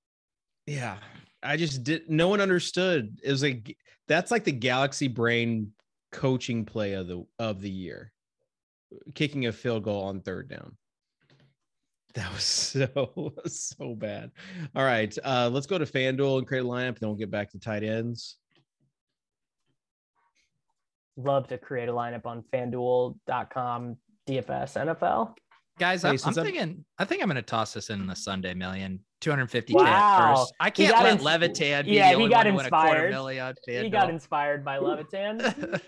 I just no one understood. It was like, that's like the Galaxy brain coaching play of the year, kicking a field goal on 3rd down. That was so bad. All right. Let's go to FanDuel and create a lineup, and then we'll get back to tight ends. Love to create a lineup on FanDuel.com DFS NFL. Guys, I think I'm going to toss this in the Sunday million. 250K at first. I can't let Levitan be the only one to win $250,000 on FanDuel. He got inspired by Levitan.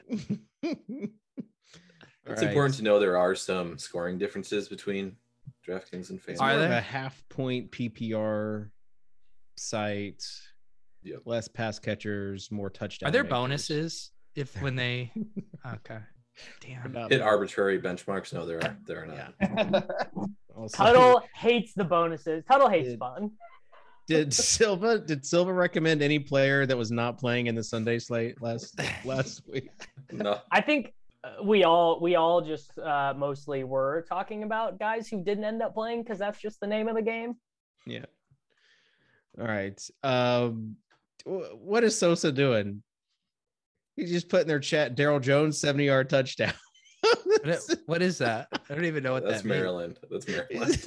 It's important to know there are some scoring differences between DraftKings and FanDuel. Are there a half-point PPR site? Yep. Less pass catchers, more touchdowns. Are there bonuses when they? Okay. Damn. Hit arbitrary benchmarks? No, there are not. Yeah. Tuttle hates the bonuses. Tuttle hates fun. Did Silva recommend any player that was not playing in the Sunday slate last week? No. I think we all just mostly were talking about guys who didn't end up playing because that's just the name of the game. Yeah. All right. What is Sosa doing? He's just putting their chat Daryl Jones 70-yard touchdown. What is that? I don't even know what that's that Maryland. means. That's Maryland.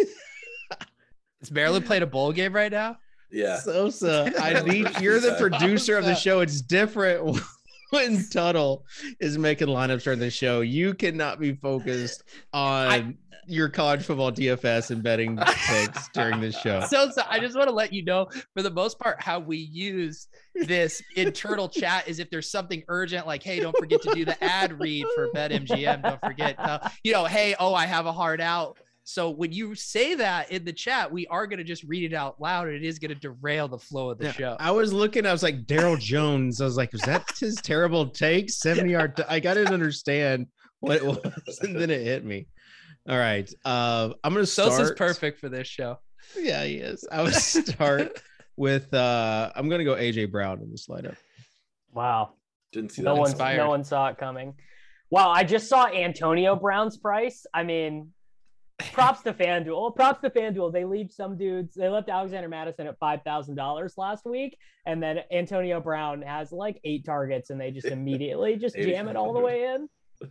Is Maryland playing a bowl game right now? Yeah. Sosa, you're the producer of the show. It's different when Tuttle is making lineups during the show. You cannot be focused on your college football DFS and betting picks during this show. So I just want to let you know, for the most part, how we use this internal chat is if there's something urgent, like, hey, don't forget to do the ad read for BetMGM. Don't forget, hey, I have a hard out. So when you say that in the chat, we are going to just read it out loud, and it is going to derail the flow of the show. I was looking, I was like, Daryl Jones. I was like, was that his terrible take? 70-yard. I didn't understand what it was, and then it hit me. All right. I'm going to start. Sosa's perfect for this show. Yeah, he is. I would start with, I'm going to go AJ Brown in this lineup. Wow. Didn't see that. No one saw it coming. Wow. I just saw Antonio Brown's price. I mean, props to FanDuel. They leave some dudes. They left Alexander Madison at $5,000 last week. And then Antonio Brown has like 8 targets, and they just immediately just jam it all the way in.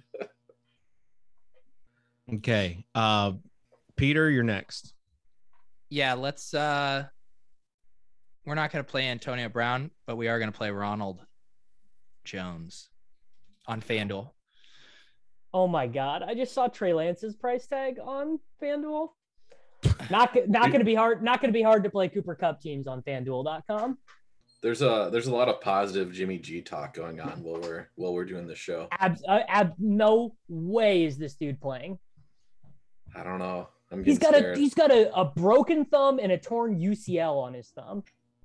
Okay. Peter, you're next. Yeah, let's we're not going to play Antonio Brown, but we are going to play Ronald Jones on FanDuel. Oh my God. I just saw Trey Lance's price tag on FanDuel. Not going to be hard. Not going to be hard to play Cooper Cup teams on FanDuel.com. There's a lot of positive Jimmy G talk going on while we're doing this show. No way is this dude playing. I don't know. He's got a broken thumb and a torn UCL on his thumb.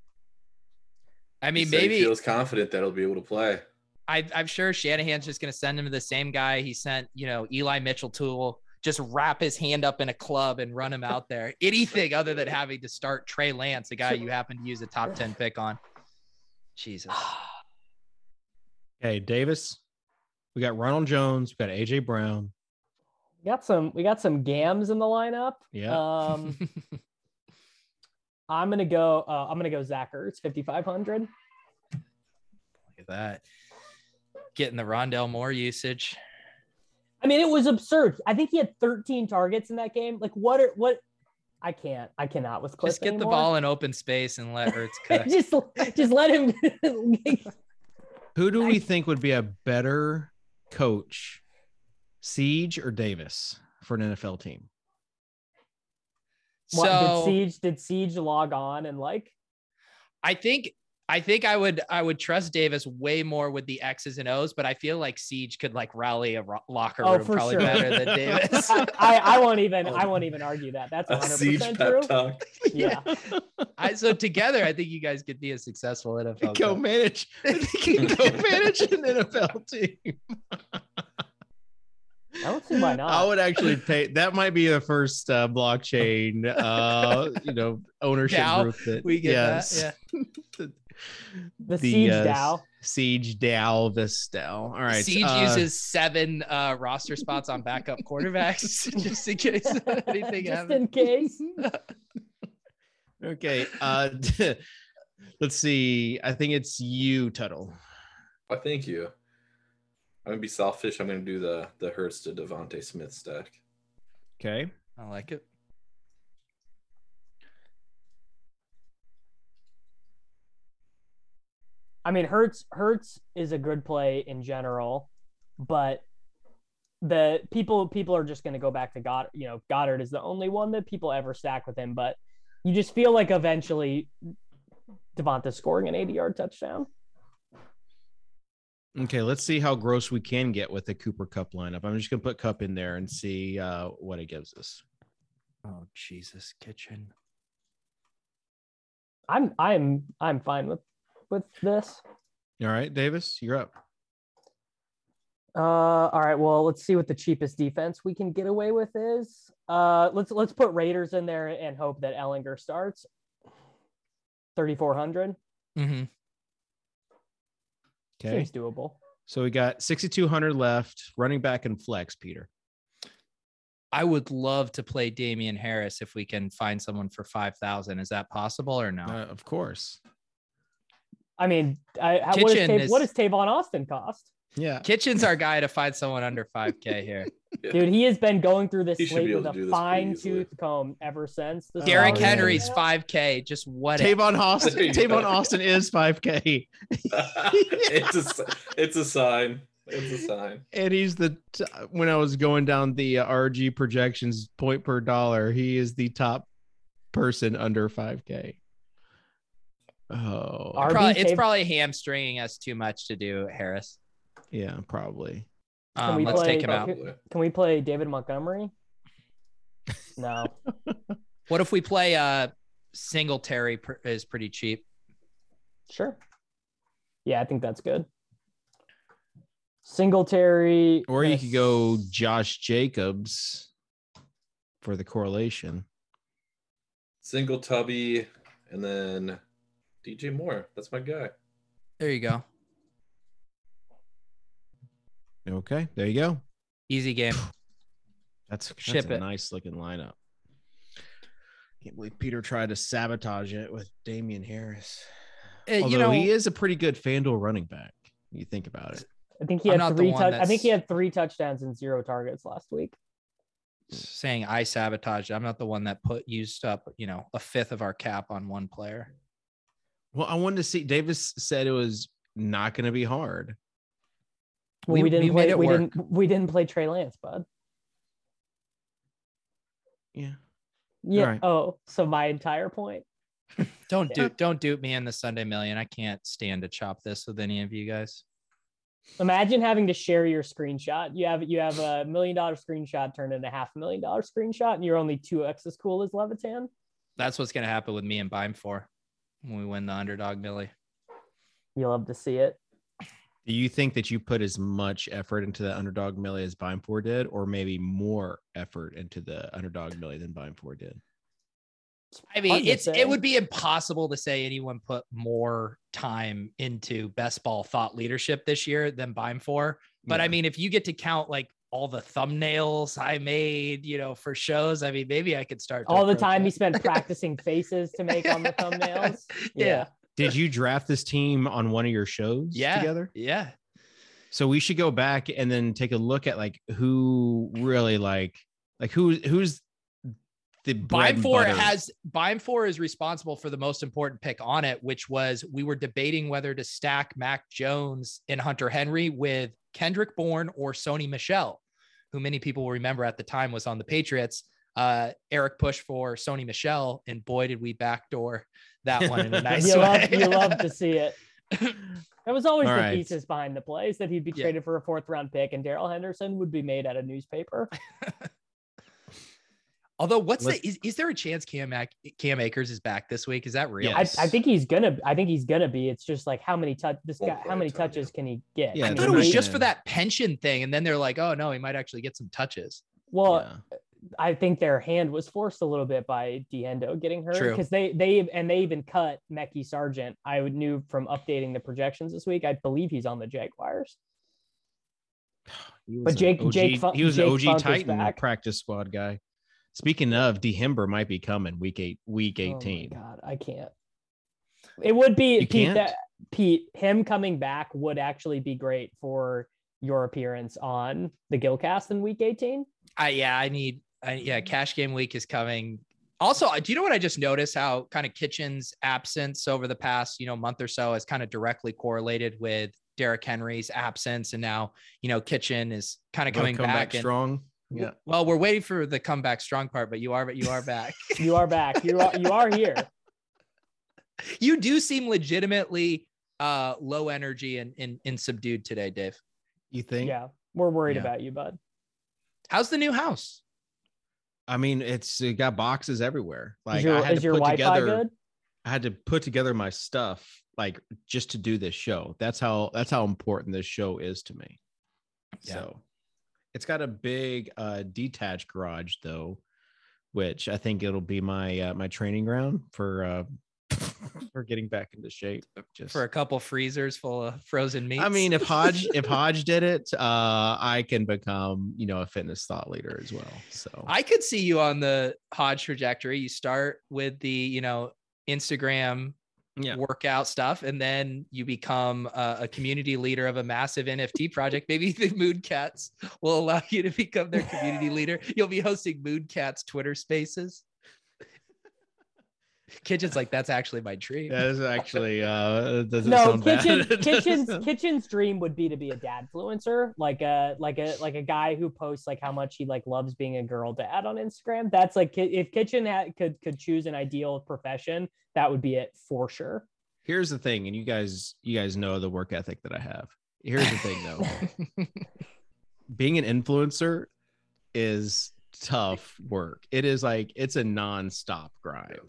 I mean, maybe he feels confident that he'll be able to play. I'm sure Shanahan's just going to send him to the same guy he sent, Eli Mitchell to. Just wrap his hand up in a club and run him out there. Anything other than having to start Trey Lance, a guy you happen to use a top 10 pick on. Jesus. Okay, Davis. We got Ronald Jones. We got AJ Brown. We got some Gams in the lineup. Yeah. I'm gonna go Zach Ertz, 5,500. Look at that. Getting the Rondell Moore usage. I mean, it was absurd. I think he had 13 targets in that game. Like, what? I cannot with Cliff. Just get anymore. the ball in open space and let Ertz cut. just let him. Who do we think would be a better coach, Siege or Davis, for an NFL team? Did Siege log on and like? I think I would trust Davis way more with the X's and O's, but I feel like Siege could like rally a locker room probably sure. Better than Davis. I won't even argue that. That's 100% true. Talk. Yeah. So together, I think you guys could be a successful NFL. Go manage an NFL team. I don't see why not. I would actually pay. That might be the first blockchain, ownership DAO, group that we get that. Yeah. the Siege DAO. Siege DAO, this DAO. All right. Siege uses 7 roster spots on backup quarterbacks just in case anything happens. In case. Okay. Let's see. I think it's you, Tuttle. Well, thank you. I'm gonna be selfish. I'm gonna do the Hurts to Devontae Smith stack. Okay. I like it. I mean, Hurts is a good play in general, but the people are just going to go back to Goddard. Goddard is the only one that people ever stack with him, but you just feel like eventually Devonta's scoring an 80-yard touchdown. Okay, let's see how gross we can get with the Cooper Cup lineup. I'm just going to put Cup in there and see what it gives us. Oh, Jesus, Kitchen. I'm fine with this. All right, Davis, you're up. All right, well, let's see what the cheapest defense we can get away with is. Let's put Raiders in there and hope that Ellinger starts. 3,400. Mm-hmm. Okay. Seems doable. So we got 6,200 left, running back and flex, Peter. I would love to play Damian Harris if we can find someone for 5,000. Is that possible or no? Of course. I mean, what does Tavon Austin cost? Yeah. Kitchen's our guy to find someone under 5K here. Dude, he has been going through this slate with a fine-tooth comb ever since. Derrick Henry's 5K. Just what? Tavon Austin is 5K. It's a sign. It's a sign. And he's when I was going down the RG projections point per dollar, he is the top person under 5K. Oh, it's probably hamstringing us too much to do Harris. Yeah, probably. Let's take him out. Can we play David Montgomery? No. What if we play Singletary is pretty cheap? Sure. Yeah, I think that's good. Singletary. Or you could go Josh Jacobs for the correlation. Singletubby and then DJ Moore. That's my guy. There you go. Okay, there you go. Easy game. That's a nice looking lineup. Can't believe Peter tried to sabotage it with Damian Harris. Although he is a pretty good FanDuel running back. You think about it. I think he had 3 touchdowns and 0 targets last week. Saying I sabotaged. I'm not the one that used up, a fifth of our cap on one player. Well, I wanted to see. Davis said it was not going to be hard. Well, we didn't play Trey Lance, bud. Yeah. Yeah. Right. Oh, so my entire point. Don't dupe me in the Sunday Million. I can't stand to chop this with any of you guys. Imagine having to share your screenshot. You have $1 million screenshot turned into $500,000 screenshot, and you're only 2x as cool as Levitan. That's what's gonna happen with me and Bime 4 when we win the underdog Millie. You love to see it. Do you think that you put as much effort into the underdog Millie as Bime 4 did, or maybe more effort into the underdog Millie than Bime 4 did? I mean, it would be impossible to say anyone put more time into best ball thought leadership this year than Bime 4. But I mean, if you get to count like all the thumbnails I made, for shows, I mean, maybe I could start all the time he spent practicing faces to make on the thumbnails. Yeah. Did you draft this team on one of your shows together? Yeah. So we should go back and then take a look at like who really who's the Bime 4 is responsible for the most important pick on it, which was we were debating whether to stack Mac Jones and Hunter Henry with Kendrick Bourne or Sony Michel, who many people will remember at the time was on the Patriots. Eric pushed for Sony Michel, and boy, did we backdoor that one in a nice way. You love to see it. That was always the thesis behind the plays, that he'd be traded for a 4th round pick and Darrell Henderson would be made out of newspaper. Although, is there a chance Cam Akers is back this week? Is that real? Yes. I think he's gonna be. It's just like how many touches can he get? Yeah, I thought it was just for that pension thing, and then they're like, oh no, he might actually get some touches. Well, I think their hand was forced a little bit by D'Endo getting hurt, because they even cut Mekhi Sargent. I knew from updating the projections this week. I believe he's on the Jaguars. But he was an OG Titan practice squad guy. Speaking of, Dehember might be coming week 18. Oh my God, I can't. It would be Pete. Him coming back would actually be great for your appearance on the Gilcast in week 18. Cash game week is coming. Also, do you know what I just noticed? How kind of Kitchen's absence over the past month or so has kind of directly correlated with Derrick Henry's absence, and now Kitchen is kind of coming back strong. Yeah. Well, we're waiting for the comeback strong part, but you are back. You are back. You are here. You do seem legitimately low energy and subdued today, Dave. You think? Yeah. We're worried about you, bud. How's the new house? I mean, it got boxes everywhere. Like is your Wi-Fi good? I had to put together my stuff like just to do this show. That's how important this show is to me. Yeah. So it's got a big detached garage though, which I think it'll be my my training ground for getting back into shape. Just for a couple freezers full of frozen meats. I mean, if Hodge did it, I can become a fitness thought leader as well. So I could see you on the Hodge trajectory. You start with the Instagram workout stuff, and then you become a community leader of a massive NFT project. Maybe the Mood Cats will allow you to become their community leader. You'll be hosting Mood Cats Twitter Spaces. Kitchen's like, that's actually my dream. That is actually doesn't sound bad. Kitchen's dream would be to be a dad influencer, like a guy who posts like how much he loves being a girl dad on Instagram. That's like, if Kitchen could choose an ideal profession, that would be it for sure. Here's the thing, and you guys know the work ethic that I have. Here's the thing though. Being an influencer is tough work. It is like, it's a nonstop grind.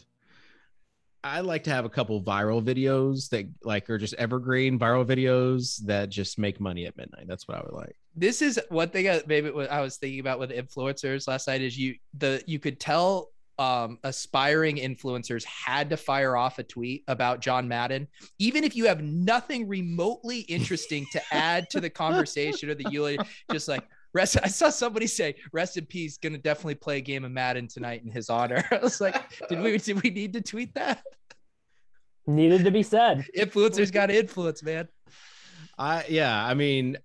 I like to have a couple viral videos that are just evergreen viral videos that just make money at midnight. That's what I would like. This is one thing I was thinking about with influencers last night is you could tell aspiring influencers had to fire off a tweet about John Madden, even if you have nothing remotely interesting to add to the conversation or the eulogy. Just like I saw somebody say, "Rest in peace, gonna definitely play a game of Madden tonight in his honor." I was like, did we need to tweet that? Needed to be said. Influencers got to influence, man. I mean,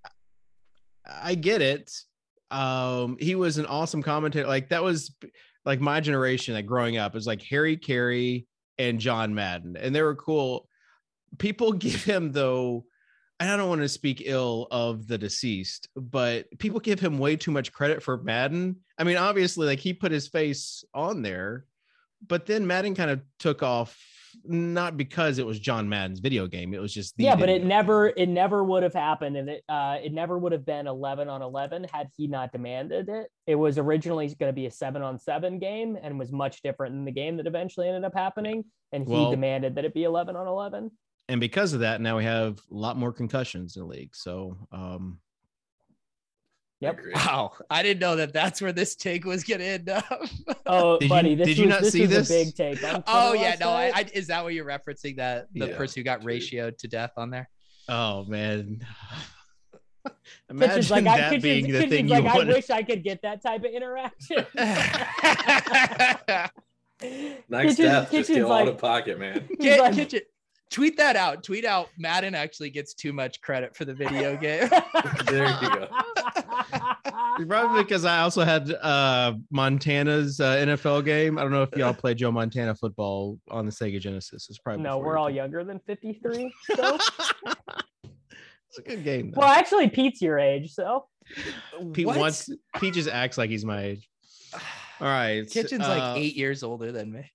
I get it. He was an awesome commentator. Like that was like my generation, like growing up, is like Harry Carey and John Madden, and they were cool. People give him though. I don't want to speak ill of the deceased, but people give him way too much credit for Madden. I mean, obviously, like he put his face on there, but then Madden kind of took off, not because it was John Madden's video game. It was just but it never would have happened, and it never would have been 11 on 11 had he not demanded it. It was originally going to be a 7 on 7 game, and was much different than the game that eventually ended up happening. And he demanded that it be 11 on 11. And because of that, now we have a lot more concussions in the league. So, yep. Wow. I didn't know that that's where this take was going to end up. Oh, buddy. Did you not see this? A big take. Oh, yeah. No, I is that what you're referencing? That the person who got ratioed to death on there? Oh, man. Imagine that being the thing you wanted. I wish I could get that type of interaction. Next step, just get out of pocket, man. Kitchen. Tweet that out. Tweet out. Madden actually gets too much credit for the video game. There you go. Probably because I also had Montana's NFL game. I don't know if y'all played Joe Montana football on the Sega Genesis. It's probably no. We're all younger than 53. So. It's a good game, though. Well, actually, Pete's your age, so. Pete just acts like he's my age. All right. Kitchen's like 8 years older than me.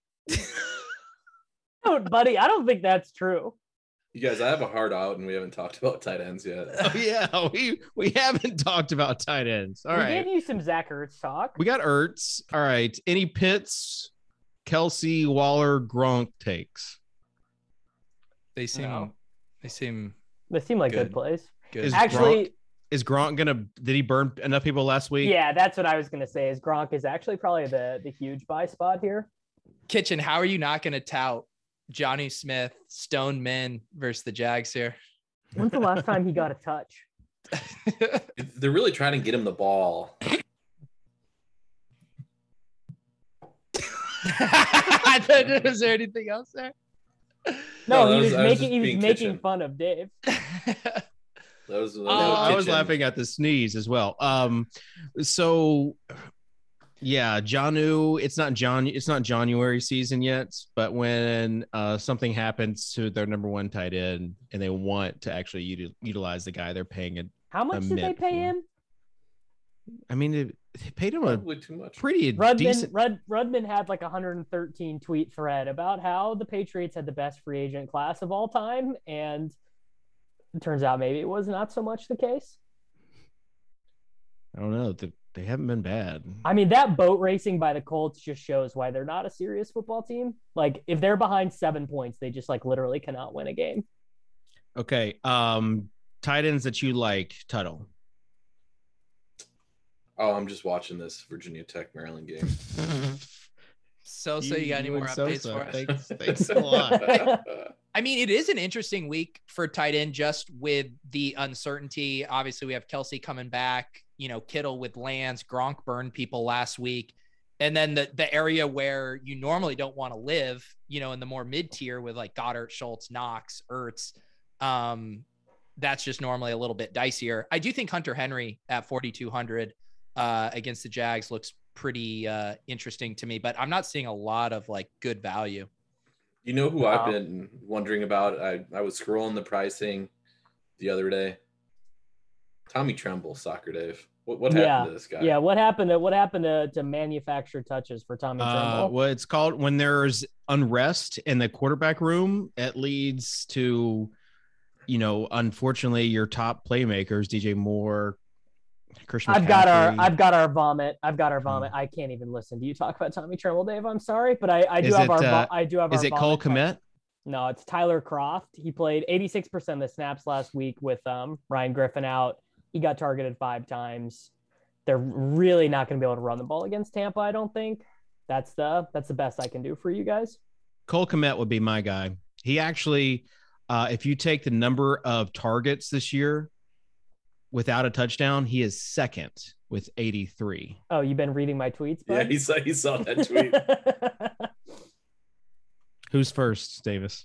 Buddy, I don't think that's true. You guys, I have a hard out, and we haven't talked about tight ends yet. Oh, yeah, we haven't talked about tight ends. All right. We gave you some Zach Ertz talk. We got Ertz. All right. Any Pitts, Kelsey, Waller, Gronk takes? They seem like good plays. Good. Is Gronk did he burn enough people last week? Yeah, that's what I was gonna say. Is Gronk is actually probably the huge buy spot here. Kitchen, how are you not gonna tout Johnny Smith, Stone Men versus the Jags here? When's the last time he got a touch? They're really trying to get him the ball. Is there anything else there? No, he was making fun of Dave. I was laughing at the sneeze as well. So yeah, Jonnu, it's not January season yet, but when something happens to their number one tight end and they want to actually utilize the guy, they're paying it. How much did they pay him? I mean, they paid him too much. Pretty decent. Rudman had like 113 tweet thread about how the Patriots had the best free agent class of all time, and it turns out maybe it was not so much the case. I don't know. They haven't been bad. I mean, that boat racing by the Colts just shows why they're not a serious football team. Like, if they're behind 7 points, they just like literally cannot win a game. Okay. Tight ends that you like, Tuttle. Oh, I'm just watching this Virginia Tech Maryland game. So you got any more updates for us? Thanks a lot. I mean, it is an interesting week for tight end just with the uncertainty. Obviously, we have Kelsey coming back, Kittle with Lance, Gronk burned people last week. And then the area where you normally don't want to live, in the more mid-tier with like Goddard, Schultz, Knox, Ertz, that's just normally a little bit dicier. I do think Hunter Henry at 4,200 against the Jags looks pretty interesting to me, but I'm not seeing a lot of like good value. You know who I've been wondering about? I was scrolling the pricing the other day. Tommy Tremble, Soccer Dave. What happened to this guy? Yeah, what happened to manufactured touches for Tommy Tremble? Well, it's called when there's unrest in the quarterback room, it leads to, unfortunately, your top playmakers, DJ Moore, Christian I've got our vomit. I can't even listen to you talk about Tommy Tremble, Dave. I'm sorry, but I do have our. Is it Cole Kmet? No, it's Tyler Kroft. He played 86% of the snaps last week with Ryan Griffin out. He got targeted 5 times. They're really not going to be able to run the ball against Tampa, I don't think. That's the best I can do for you guys. Cole Kmet would be my guy. He actually, if you take the number of targets this year without a touchdown, he is second with 83. Oh, you've been reading my tweets, bud? Yeah, he saw that tweet. Who's first, Davis?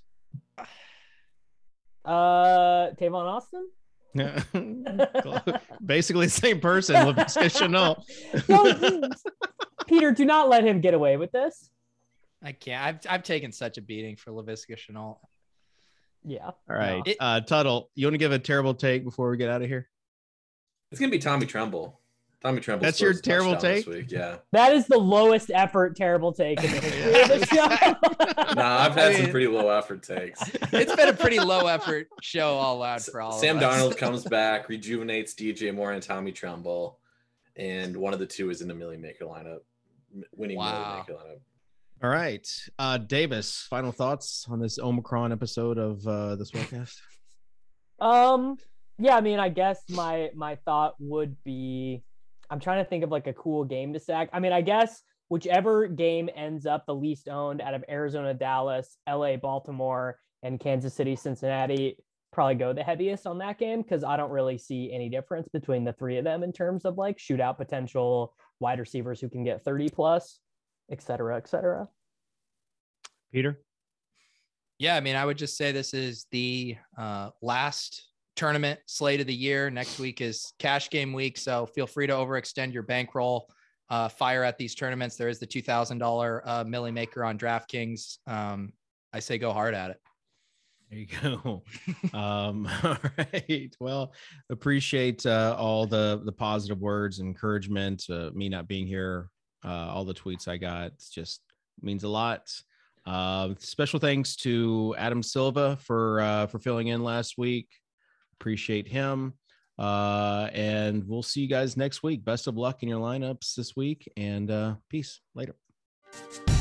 Tavon Austin? Basically the same person. Laviska Shenault. No, Peter, do not let him get away with this. I can't. I've taken such a beating for Laviska Shenault. Yeah. All right. Tuttle, you want to give a terrible take before we get out of here? It's gonna be Tommy Tremble. Tommy Tremble. That's your terrible take? Yeah. That is the lowest effort terrible take in the history of the show. Nah, I've had some pretty low effort takes. It's been a pretty low effort show all out for all Sam of us. Darnold comes back, rejuvenates DJ Moore and Tommy Tremble, and one of the two is in the Millie Maker lineup, winning Millie Maker lineup. All right. Davis, final thoughts on this Omicron episode of this podcast? Yeah, I mean, I guess my thought would be, I'm trying to think of like a cool game to stack. I mean, I guess whichever game ends up the least owned out of Arizona, Dallas, LA, Baltimore, and Kansas City, Cincinnati, probably go the heaviest on that game, because I don't really see any difference between the three of them in terms of like shootout potential, wide receivers who can get 30 plus, et cetera, et cetera. Peter? Yeah, I mean, I would just say this is the last tournament slate of the year. Next week is cash game week, so feel free to overextend your bankroll. Fire at these tournaments. There is the $2,000 Millie Maker on DraftKings. I say go hard at it. There you go. All right. Well, appreciate all the positive words, encouragement, me not being here, all the tweets I got. It just means a lot. Special thanks to Adam Silva for filling in last week. Appreciate him. And we'll see you guys next week. Best of luck in your lineups this week, and peace. Later.